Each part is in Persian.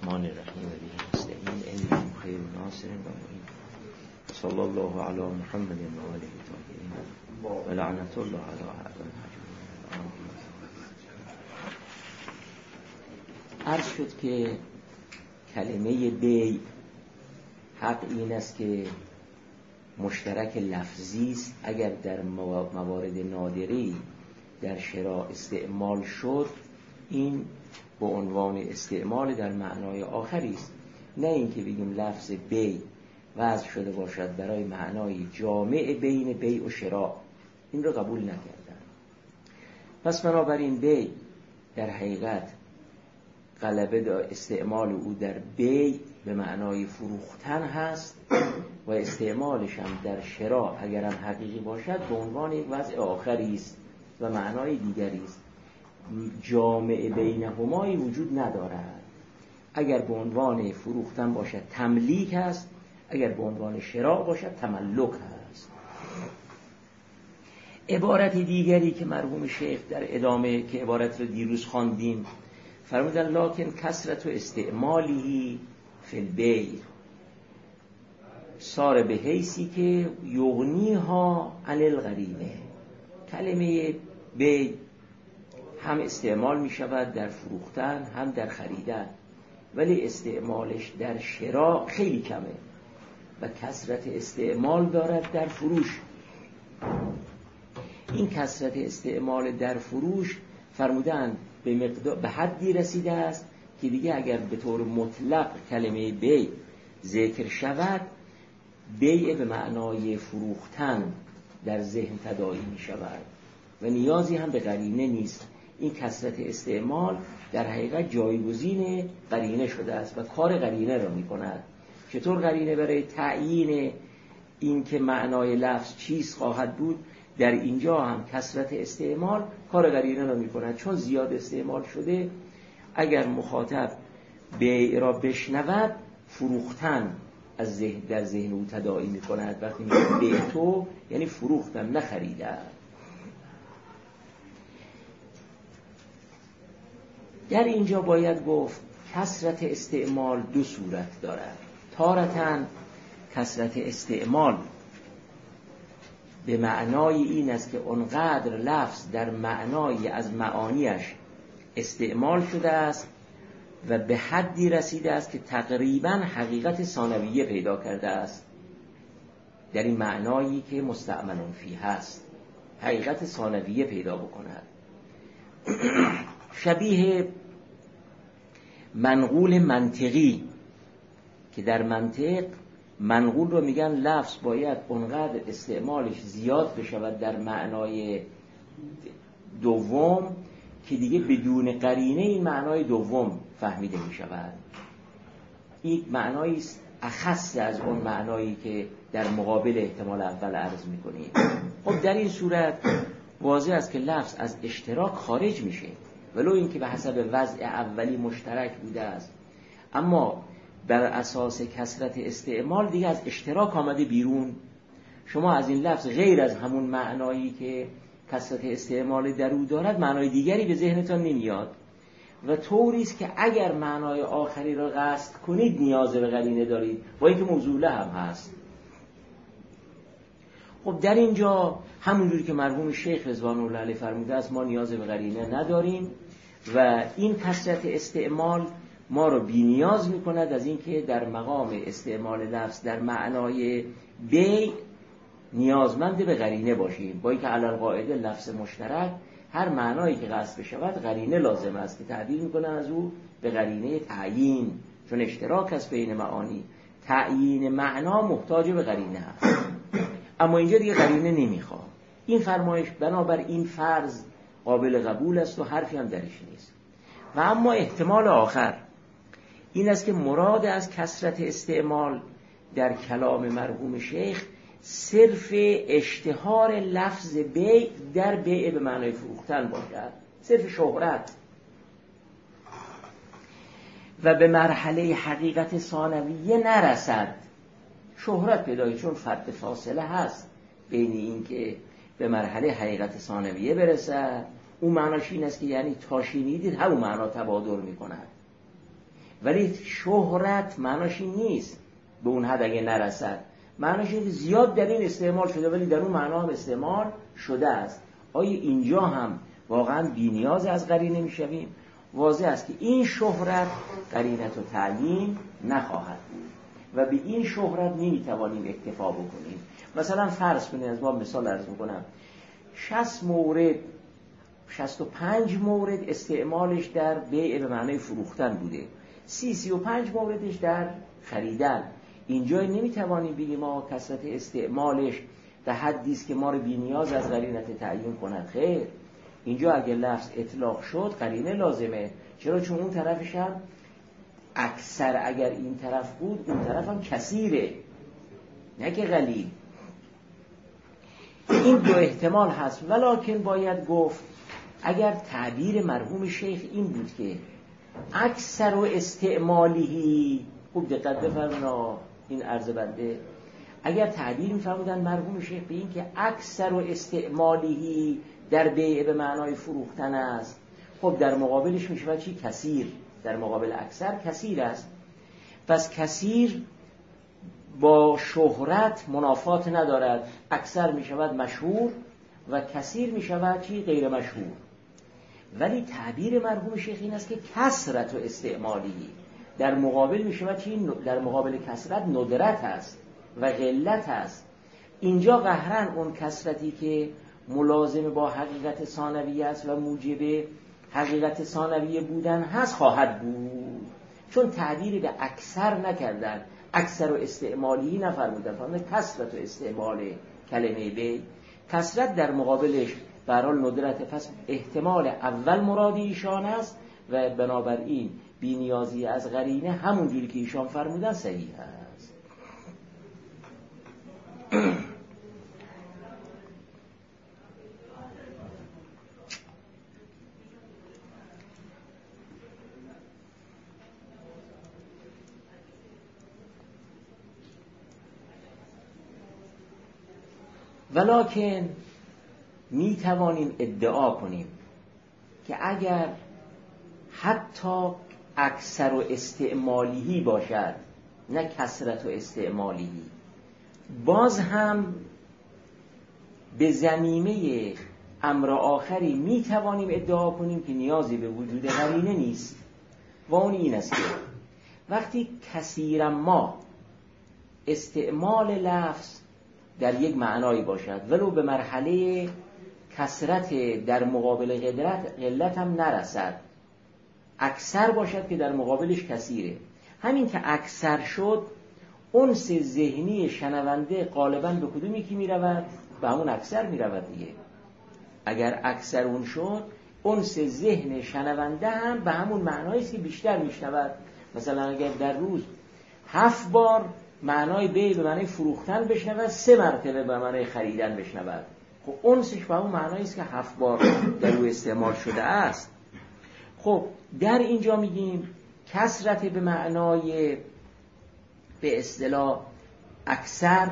الرحمن الرحیم و به نستعین انکم خیر ناصر و معین صلی الله علی محمد و آله الطاهرین و لعنت الله علی اعداء المجرمین. عرض شد که کلمه بیع حق این است که مشترک لفظی است. اگر در موارد نادری در شراء استعمال شد، این به عنوان استعمال در معنای آخری است، نه اینکه بگیم لفظ بیع وضع شده باشد برای معنای جامع بین بیع و شراء. این رو قبول نکردن. پس بنابراین بیع در حقیقت غلبه استعمال او در بیع به معنای فروختن هست و استعمالش هم در شراء اگر هم حقیقی باشد به عنوان یک وضع آخری است و معنای دیگری است. جامع بینهمایی وجود ندارد. اگر به عنوان فروختن باشد تملیک است، اگر به عنوان شراء باشد تملک است. عبارت دیگری که مرحوم شیخ در ادامه که عبارت رو دیروز خواندیم فرمودن لکن کثرت و استعمالی فی البیع صار به حیثی که یغنیها عن القرینه. کلمه بیع هم استعمال می شود در فروختن هم در خریدن، ولی استعمالش در شراء خیلی کمه و کثرت استعمال دارد در فروش. این کثرت استعمال در فروش فرمودن به حدی رسیده است که دیگه اگر به طور مطلق کلمه بیع ذکر شود، بیع به معنای فروختن در ذهن تداعی می شود و نیازی هم به قرینه نیست. این کثرت استعمال در حقیقت جایگزین قرینه شده است و کار قرینه را می کند. چطور قرینه برای تعیین این که معنای لفظ چیست خواهد بود، در اینجا هم کثرت استعمال کار قرینه را می کند. چون زیاد استعمال شده، اگر مخاطب بیع را بشنود، فروختن از ذهن در ذهن او تداعی می کند. وقتی می گوید بیع تو یعنی فروختن، نه خریدن. در اینجا باید گفت کثرت استعمال دو صورت دارد. تارتاً کثرت استعمال به معنای این است که اونقدر لفظ در معنای از معانیش استعمال شده است و به حدی رسیده است که تقریباً حقیقت ثانویه پیدا کرده است. در این معنایی که مستعمل فیه هست حقیقت ثانویه پیدا بکند. شبیه منقول منطقی که در منطق منقول رو میگن لفظ باید اونقدر استعمالش زیاد بشود در معنای دوم که دیگه بدون قرینه این معنای دوم فهمیده میشود. این معنایی است اخص از اون معنایی که در مقابل احتمال اول عرض میکنیم. خب در این صورت واضح است که لفظ از اشتراک خارج میشه، ولو اینکه به حسب وضع اولی مشترک بوده است، اما بر اساس کثرت استعمال دیگه از اشتراک آمده بیرون. شما از این لفظ غیر از همون معنایی که کثرت استعمال در او دارد معنای دیگری به ذهنتان نمیاد و طوری است که اگر معنای آخری را قصد کنید نیاز به قرینه دارید، با اینکه موضوعه هم هست. خب در اینجا همونجوری که مرحوم شیخ رضوان الله علیه فرموده است، ما نیاز به قرینه نداریم و این کثرت استعمال ما رو بی نیاز می کند از اینکه در مقام استعمال لفظ در معنای بیع نیازمند به قرینه باشیم، با اینکه علی القاعده لفظ مشترک هر معنایی که قصد بشود قرینه لازم است که تعبیر می کنن از او به قرینه تعیین، چون اشتراک است بین معانی. تعیین معنا محتاج به قرینه است، اما اینجا دیگه قرینه نمیخواد. این فرمایش بنابر این فرض قابل قبول است و حرفی هم درش نیست. و اما احتمال آخر این است که مراد از کثرت استعمال در کلام مرحوم شیخ صرف اشتهار لفظ بیع در بیع به معنای فروختن باشد، صرف شهرت و به مرحله حقیقت ثانویه نرسد. شهرت پیدایی، چون فرق فاصله هست بین این که به مرحله حقیقت ثانویه برسد، اون معناش این است که یعنی تا شنیدید همون معنا تبادر می کند. ولی شهرت معناش این نیست به اون حد اگه نرسد، معناش اینه که زیاد در این استعمال شده ولی در اون معنا هم استعمال شده است. آیا اینجا هم واقعا بی‌نیاز از قرینه میشویم؟ واضح است که این شهرت قرینت و تعیین نخواهد بود و به این شهرت نمیتوانیم اکتفا بکنیم. مثلا فرض کنید، از ما مثال عرض میکنم، 65 مورد استعمالش در بیع به معنای فروختن بوده، 35 موردش در خریدن. اینجا نمیتوانیم بگیم ما کثرت استعمالش در حدی است که ما رو بی‌نیاز از قرینت تعیین کند. خیر، اینجا اگه لفظ اطلاق شد قرینه لازمه. چرا؟ چون اون طرفش هم اکثر، اگر این طرف بود اون طرف هم کثیره، نه که قلیل. این دو احتمال هست. ولکن باید گفت اگر تعبیر مرحوم شیخ این بود که اکثر و استعمالی، خوب دقت بفرمایید این عرض بنده، اگر تعبیر می‌فرمودن مرحوم شیخ به این که اکثر و استعمالی در بیع به معنای فروختن است، خب در مقابلش میشه چی؟ کثیر. در مقابل اکثر کثیر است. پس کثیر با شهرت منافات ندارد. اکثر میشود مشهور و کثیر میشود چی؟ غیر مشهور. ولی تعبیر مرحوم شیخ این است که کثرت و استعمالی در مقابل میشود چی؟ در مقابل کثرت ندرت است و قلت است. اینجا قهرن اون کثرتی که ملازم با حقیقت ثانویه است و موجب حقیقت ثانویه بودن هست خواهد بود، چون تعبیری به اکثر نکردن، اکثر و استعمالی نفرمودن، فرمودن کثرت و استعمال کلمه به. کثرت در مقابلش به هر حال ندرت. پس احتمال اول مرادی ایشان است و بنابراین بی‌نیازی از قرینه همون جوری که ایشان فرمودن صحیح است. ولکن می توانیم ادعا کنیم که اگر حتی اکثر و استعمالی باشد، نه کثرت و استعمالی، باز هم به ضمیمه امر آخری می توانیم ادعا کنیم که نیازی به وجود قرینه نیست. و اون این است که وقتی کثیرا ما استعمال لفظ در یک معنایی باشد ولو به مرحله کثرت در مقابل قلت هم نرسد، اکثر باشد که در مقابلش کثیره، همین که اکثر شد انس ذهنی شنونده غالباً به کدومی که می رود؟ به همون اکثر می رود دیگه. اگر اکثر اون شد انس ذهن شنونده هم به همون معناییست که بیشتر می شنود. مثلا اگر در روز 7 بار معنای بیع به معنای فروختن بشنود، 3 مرتبه به معنای خریدن بشنود، خب انسش به همون معناییست که 7 بار در روی استعمال شده است. خب در اینجا میگیم کثرت به معنای به اصطلاح اکثر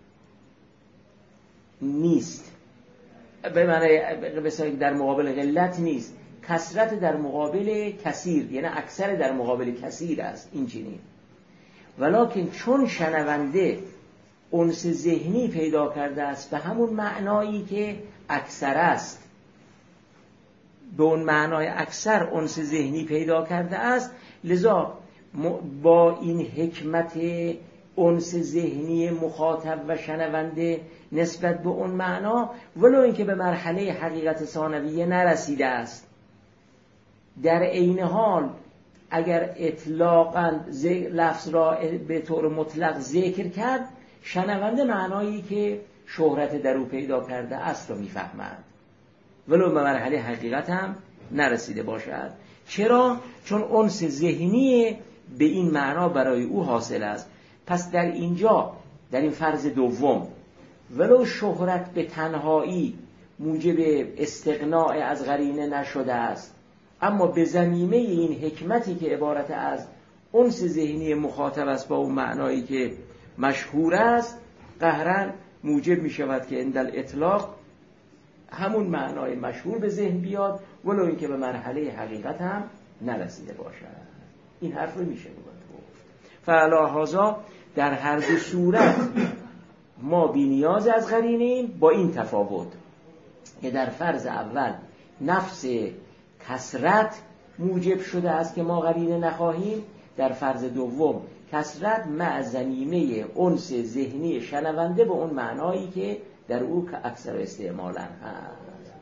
نیست، به معنای در مقابل قلت نیست، کثرت در مقابل کثیر، یعنی اکثر در مقابل کثیر است. این چنین. ولکن چون شنونده انس ذهنی پیدا کرده است به همون معنایی که اکثر است، به اون معنای اکثر انس ذهنی پیدا کرده است، لذا با این حکمت انس ذهنی مخاطب و شنونده نسبت به اون معنا، ولو اینکه به مرحله حقیقت ثانویه نرسیده است، در عین حال اگر اطلاقاً لفظ را به طور مطلق ذکر کرد، شنونده معنایی که شهرت در او پیدا کرده است را میفهمد ولو به مرحله حقیقت هم نرسیده باشد. چرا؟ چون انس ذهنی به این معنا برای او حاصل است. پس در اینجا، در این فرض دوم، ولو شهرت به تنهایی موجب استغناء از قرینه نشده است، اما به ضمیمه این حکمتی که عبارت از انس ذهنی مخاطب است با اون معنایی که مشهور است، قهرن موجب می شود که عند الاطلاق همون معنای مشهور به ذهن بیاد ولو اینکه به مرحله حقیقت هم نرسیده باشد. این حرف رو میشه گفت. فعلا هذا در هر دو صورت ما بی‌نیاز از قرینیم، با این تفاوت که در فرض اول نفس کثرت موجب شده است که ما قرینه نخواهیم، در فرض دوم کثرت مع ضمیمه انس ذهنی شنونده به اون معنایی که در او که اکثر استعمالا هست،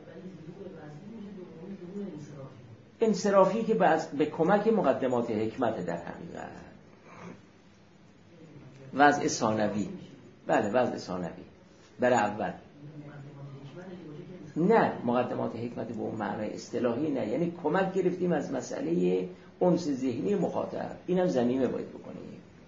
انصرافی که به کمک مقدمات حکمت در حقیقت. وضع ثانوی، بله وضع ثانوی برای اول نه، مقدمات حکمت به اون معنای اصطلاحی نه، یعنی کمک گرفتیم از مسئله انس ذهنی مخاطب، اینم ضمیمه باید بکنیم.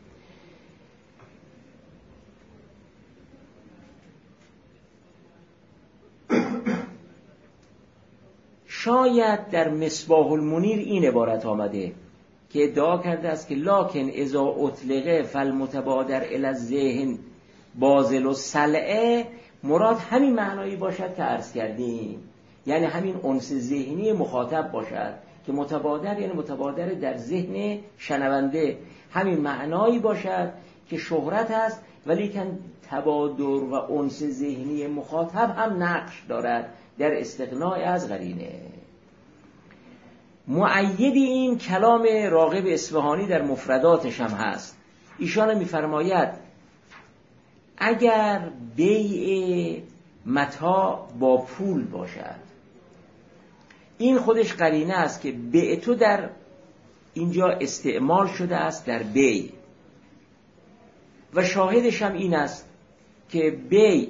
شاید در مصباح المنیر این عبارت آمده که ادعا کرده است که لکن اذا اطلقه فالمتبادر الی الذهن باذل الصلعه، مراد همین معنایی باشد که عرض کردیم، یعنی همین انس ذهنی مخاطب باشد که متبادر یعنی متبادر در ذهن شنونده، همین معنایی باشد که شهرت است، ولیکن تبادر و انس ذهنی مخاطب هم نقش دارد در استغناء از قرینه. مؤید این کلام راغب اصفهانی در مفرداتش هم هست. ایشان می‌فرماید اگر بیع متاع با پول باشد، این خودش قرینه است که بیع تو در اینجا استعمال شده است در بیع، و شاهدش هم این است که بیع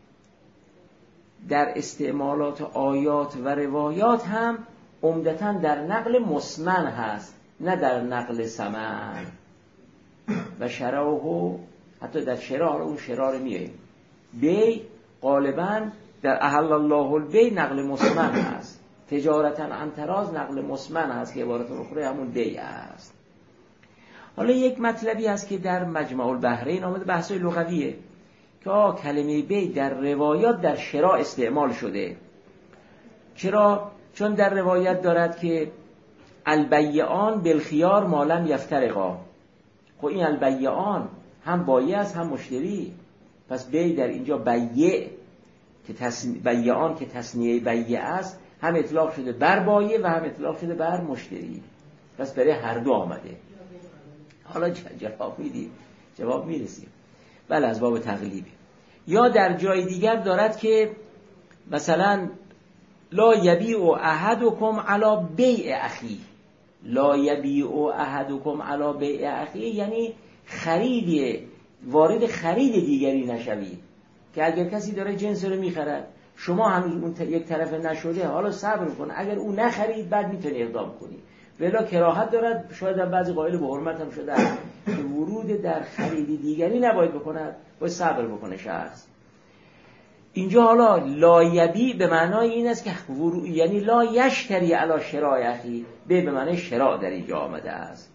در استعمالات آیات و روایات هم عمدتاً در نقل مسمن هست، نه در نقل ثمن. و شراه، حتی در شراه اون شرار میاییم، بی غالباً در احل الله البی نقل مسمن هست، تجارتاً عن تراز نقل مسمن هست که عبارت اخرى همون بی است. حالا یک مطلبی هست که در مجمع البحرین آمده، بحثای لغویه، که کلمه بی در روایات در شراء استعمال شده. چرا؟ چون در روایت دارد که البیعان بالخیار ما لم یفترقا. خب این البیعان هم بایع است هم مشتری، پس بی در اینجا بیع که بیعان که تثنیه بیع است، هم اطلاق شده بر بایع و هم اطلاق شده بر مشتری، پس برای هر دو آمده. حالا جواب میدیم، جواب میرسیم. بله از باب تقلیبی. یا در جای دیگر دارد که مثلا لا یبیع احدکم علی بیع اخی، لا یبیع احدکم علی بیع اخی، یعنی خرید وارد خرید دیگری نشوید، که اگر کسی داره جنس رو میخرد، شما هنوز اون یک طرف نشده، حالا صبر کن، اگر اون نخرید بعد میتونی اقدام کنی. ولی کراهت دارد، شاید هم بعضی قائل به حرمت هم شده که ورود در خرید دیگری نباید بکند، باید صبر بکنه شخص. اینجا حالا لا یبی به معنای این است که یعنی لا یشتری علی شراء اخی، به معنای شراء در اینجا آمده است.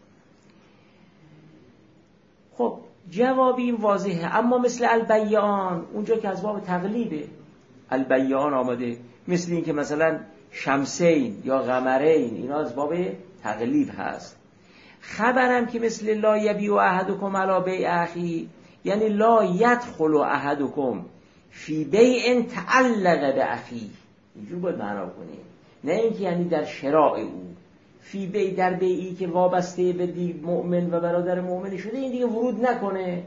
خب جواب این واضحه. اما مثل البیعان، اونجا که از باب تقلیبه، البیعان آمده، مثل این که مثلا شمسین یا قمرین، اینا از باب تقلیب هست. خبرم که مثل لا یبیع احدکم علی بیع اخی، یعنی لا یدخل احدکم فی بیع تعلق به اخی، اینجور باید معنا کنیم، نه اینکه یعنی در شراء او، فی بیع در بیعی که وابسته به مؤمن و برادر مؤمنی شده، این دیگه ورود نکنه.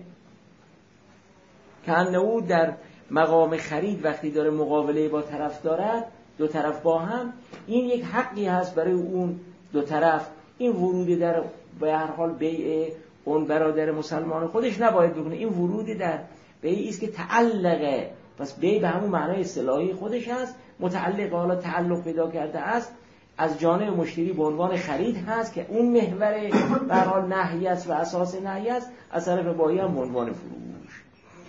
که انه در مقام خرید وقتی داره مقابله با طرف دارد، دو طرف با هم، این یک حقی هست برای اون دو طرف، این ورود در به هر حال بیع اون برادر مسلمان خودش نباید بکنه، این ورود در بیعی است که تعلقه، پس بیع به همون معنای اصطلاحی خودش هست، متعلق، حالا تعلق پیدا کرده است از جانب مشتری به عنوان خرید هست که اون محور به هر حال نهی است و اساس نهی است، از طرف بایع هم به عنوان فروش.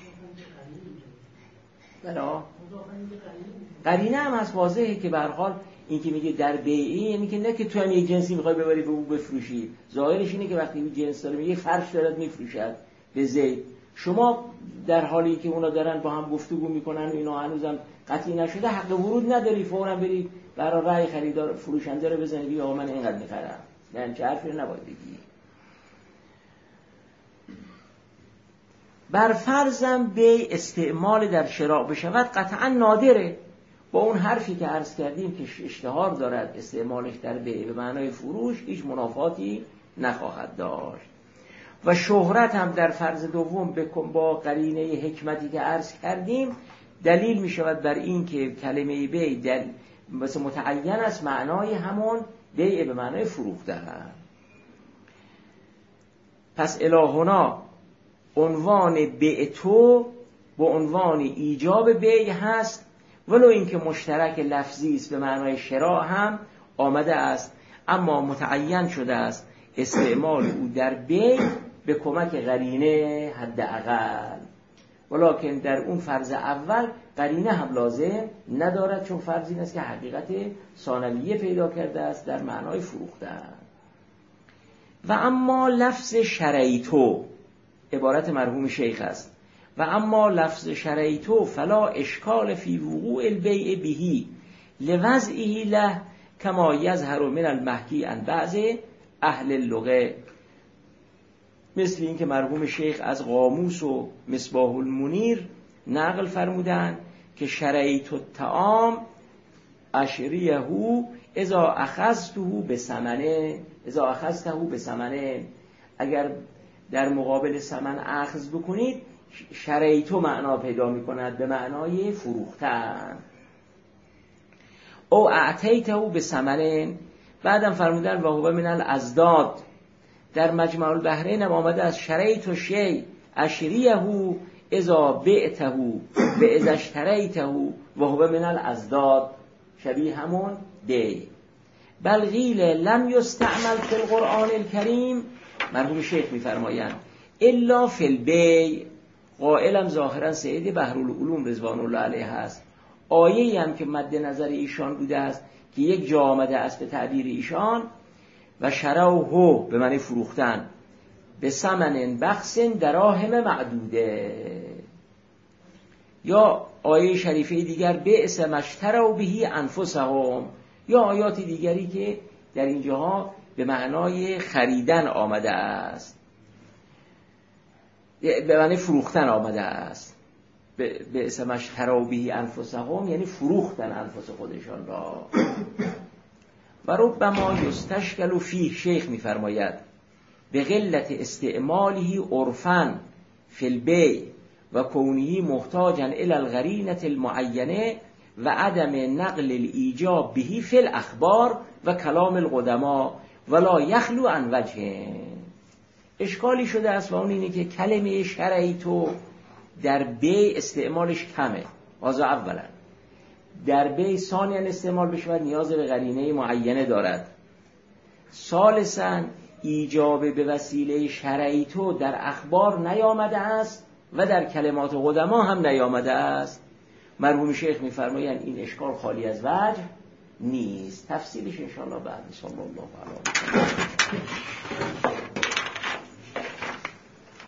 بلا قرینه هم هست واضحه که به هر حال این که میگه در بیعی، یعنی که نه که تو هم یک جنسی میخوای ببری به او بفروشی، ظاهرش اینه که وقتی این جنس داره میگه فرش دارد میفروشد به زید، شما در حالی که اونا دارن با هم گفتگو میکنن و اینا هنوزم قطعی نشده، حق ورود نداری، فوراً بری برای رأی خریدار فروشنده رو بزنی بگی آقا من اینقدر میخرم، نه چه حرفی رو نباید بگی. بر فرضم بی استعمال در شراء بشود قطعا نادره، با اون حرفی که عرض کردیم که اشتهار دارد استعمالش در بی به معنای فروش هیچ منافاتی نخواهد داشت. و شهرت هم در فرض دوم با قرینه حکمتی که عرض کردیم دلیل می شود بر این که کلمه بی مثل متعین است، معنای همون بی به معنای فروختن. پس الهنا عنوان بیعتو با عنوان ایجاب بی هست، ولو اینکه مشترک لفظی است به معنای شراء هم آمده است، اما متعین شده است استعمال او در بی به کمک قرینه حداقل، ولکن در اون فرض اول قرینه هم لازم ندارد، چون فرض این است که حقیقت ثانویه پیدا کرده است در معنای فروختن. و اما لفظ شریتو عبارت مرحوم شیخ است، و اما لفظ شریتو فلا اشکال فی وقوع البیع بهی لوضعه له کما یظهر من المحکی عن بعض اهل اللغه. مثل این که مرحوم شیخ از قاموس و مصباح المنیر نقل فرمودند که شریت الطعام اشریه اذا اخذته بثمنه، اگر در مقابل ثمن اخذ بکنید شریتو معنا پیدا می کند به معنای فروختن. او اعطیته بثمنه، بعدم فرمودن و هو من الازداد. در مجمع البحرین هم آمده از شریت شی اشریه اذا بعته و اذا اشتریته و هو من الازداد، شبیه همون دی. بل قیل لم یستعمل فی القرآن الکریم، مرحوم شیخ میفرمایند الا فی البیع. قائلم ظاهرا سید بحرالعلوم رضوان الله علیه هست. آیه‌ای هم که مد نظر ایشان بوده است که یک جا آمده است به تعبیر ایشان و شروه به معنی فروختن به ثمن بخس دراهم معدوده، یا آیه شریفه دیگر بئس ما اشتروا به انفسهم، یا آیات دیگری که در اینجاها به معنای خریدن آمده است، به معنی فروختن آمده است. بئس ما اشتروا به انفسهم یعنی فروختن انفس خودشان را. و ربما یستشکل فیه، شیخ میفرماید به قلت استعماله عرفاً فی البیع و کونه محتاجاً الی القرینة المعینه و عدم نقل الایجاب بهی فی الاخبار و کلام القدماء ولا یخلو عن وجه. اشکالی شده است و اون اینه که کلمه شریتو در بیع استعمالش کمه، واضح اولا. در بیع ثانیاً استعمال بشود نیاز به قرینه معینه دارد. ثالثاً ایجاب به وسیله شریتو در اخبار نیامده است و در کلمات قدما هم نیامده است. مرحوم شیخ می‌فرمایند این اشکال خالی از وجه نیست. تفصیلش انشاءالله بعد. صلی الله علیه و سلم.